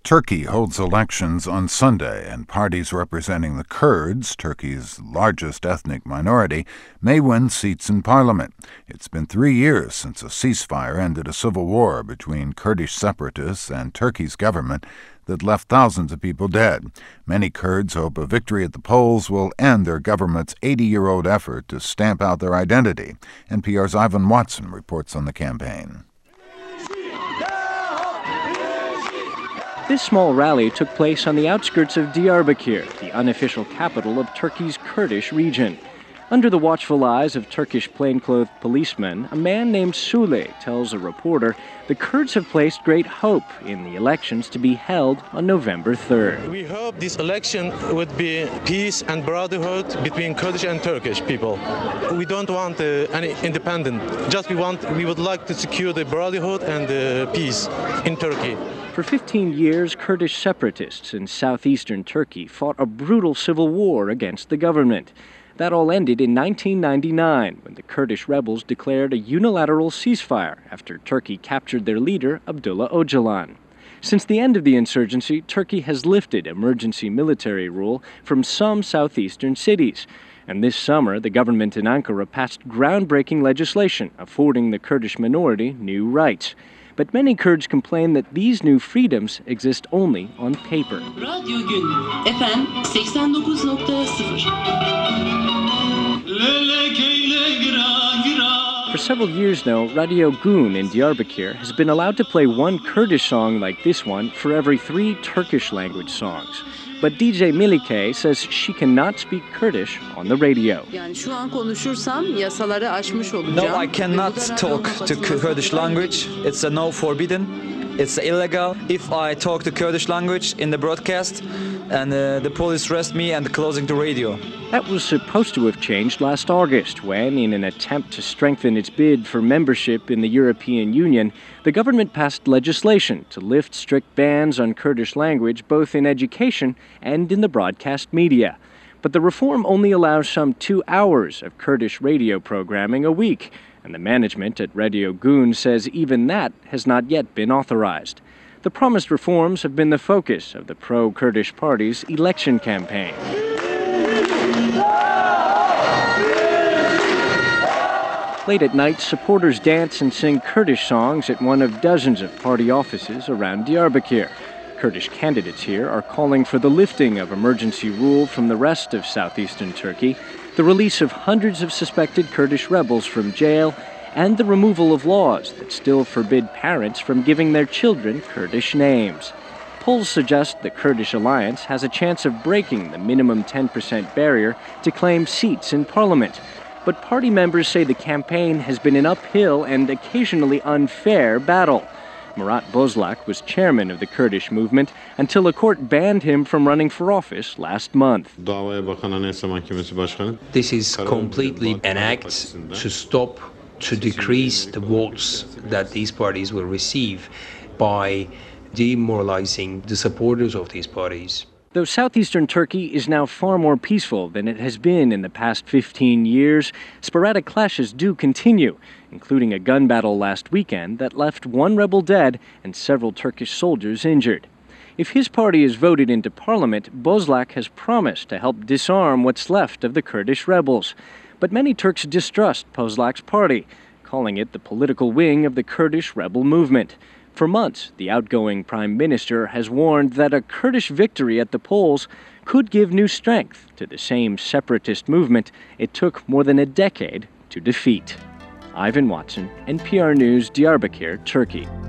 Turkey holds elections on Sunday, and parties representing the Kurds, Turkey's largest ethnic minority, may win seats in parliament. It's been 3 years since a ceasefire ended a civil war between Kurdish separatists and Turkey's government that left thousands of people dead. Many Kurds hope a victory at the polls will end their government's 80-year-old effort to stamp out their identity. NPR's Ivan Watson reports on the campaign. This small rally took place on the outskirts of Diyarbakir, the unofficial capital of Turkey's Kurdish region. Under the watchful eyes of Turkish plainclothed policemen, a man named Sule tells a reporter the Kurds have placed great hope in the elections to be held on November 3rd. We hope this election would be peace and brotherhood between Kurdish and Turkish people. We don't want any independence. We would like to secure the brotherhood and peace in Turkey. For 15 years, Kurdish separatists in southeastern Turkey fought a brutal civil war against the government. That all ended in 1999 when the Kurdish rebels declared a unilateral ceasefire after Turkey captured their leader, Abdullah Öcalan. Since the end of the insurgency, Turkey has lifted emergency military rule from some southeastern cities. And this summer, the government in Ankara passed groundbreaking legislation affording the Kurdish minority new rights. But many Kurds complain that these new freedoms exist only on paper. Radyo Gün, FM 89.0. For several years now, Radio Gün in Diyarbakir has been allowed to play one Kurdish song like this one for every 3 Turkish-language songs. But DJ Melike says she cannot speak Kurdish on the radio. No, I cannot talk to Kurdish language. It's no forbidden. It's illegal. If I talk the Kurdish language in the broadcast, and the police arrest me and closing the radio. That was supposed to have changed last August when, in an attempt to strengthen its bid for membership in the European Union, the government passed legislation to lift strict bans on Kurdish language both in education and in the broadcast media. But the reform only allows some 2 hours of Kurdish radio programming a week, and the management at Radio Gün says even that has not yet been authorized. The promised reforms have been the focus of the pro-Kurdish party's election campaign. Late at night, supporters dance and sing Kurdish songs at one of dozens of party offices around Diyarbakir. Kurdish candidates here are calling for the lifting of emergency rule from the rest of southeastern Turkey, the release of hundreds of suspected Kurdish rebels from jail, and the removal of laws that still forbid parents from giving their children Kurdish names. Polls suggest the Kurdish alliance has a chance of breaking the minimum 10% barrier to claim seats in parliament. But party members say the campaign has been an uphill and occasionally unfair battle. Murat Bozlak was chairman of the Kurdish movement until a court banned him from running for office last month. This is completely an act to decrease the votes that these parties will receive by demoralizing the supporters of these parties. Though southeastern Turkey is now far more peaceful than it has been in the past 15 years, sporadic clashes do continue, including a gun battle last weekend that left 1 rebel dead and several Turkish soldiers injured. If his party is voted into parliament, Bozlak has promised to help disarm what's left of the Kurdish rebels. But many Turks distrust Bozlak's party, calling it the political wing of the Kurdish rebel movement. For months, the outgoing prime minister has warned that a Kurdish victory at the polls could give new strength to the same separatist movement it took more than a decade to defeat. Ivan Watson, NPR News, Diyarbakir, Turkey.